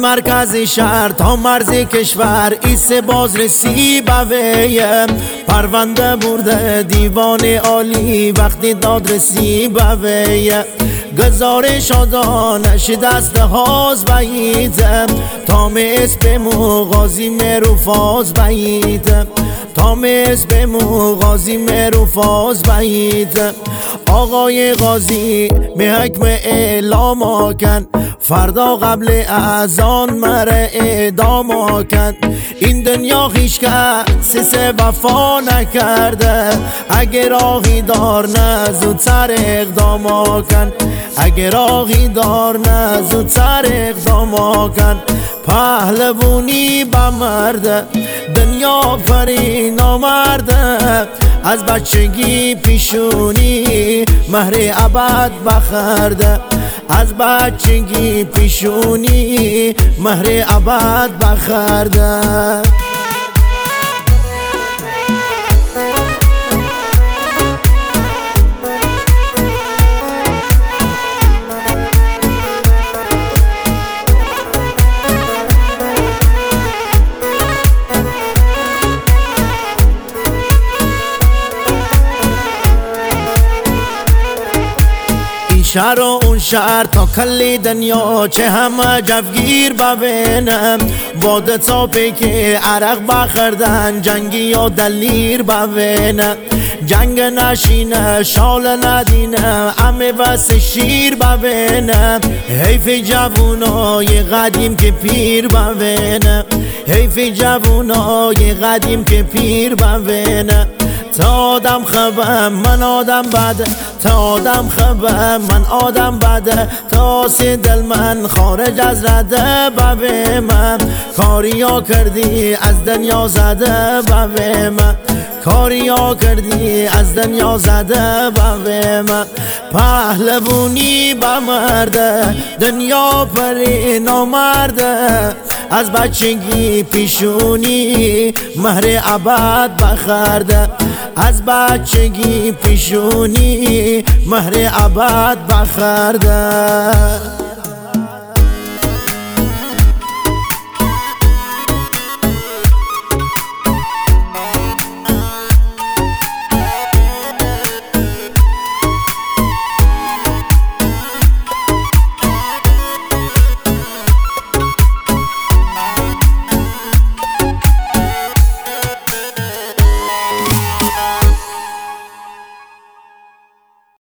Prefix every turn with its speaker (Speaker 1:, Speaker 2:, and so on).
Speaker 1: مرکز شهر تا مرز کشور ایسه بازرسی بویه پرونده برده دیوان عالی وقتی دادرسی بویه گزارش آدانش دست هاز باییده تا اسم مغازی مروفاز باییده تا اسم مغازی مروفاز باییده آقای غازی به حکم اعلام آکن فردا قبل اذان مره اعدام آکن این دنیا هیچ کس وفا نکرده اگر راهی دار نه زودتر اقدام آکن اگر راهی دار نه زودتر اقدام آکن پهلوونی بمرده دنیا فری نامرده از بچگی پیشونی مهر ابد بخرده از بچگی پیشونی مهر ابد بخرده شهر و اون شهر تا کلی دنیا چه همه جوگیر ببینم باده تا پیک عرق بخردن جنگی یا دلیر ببینم جنگ نشینه شال ندینه امه وس شیر ببینم حیف جوونای قدیم که پیر ببینم حیف جوونای قدیم که پیر ببینم تا آدم خبم من آدم بده تا آدم خبم من آدم بده تا دل من خارج از رده ببه من کاریا کردی از دنیا زده ببه من کاریا کردی از دنیا زده ببه من پهلوونی بمرده دنیا پری نامرده از بچگی پیشونی مهر ابد بخرده از بچگی پیشونی مهر ابد بخرده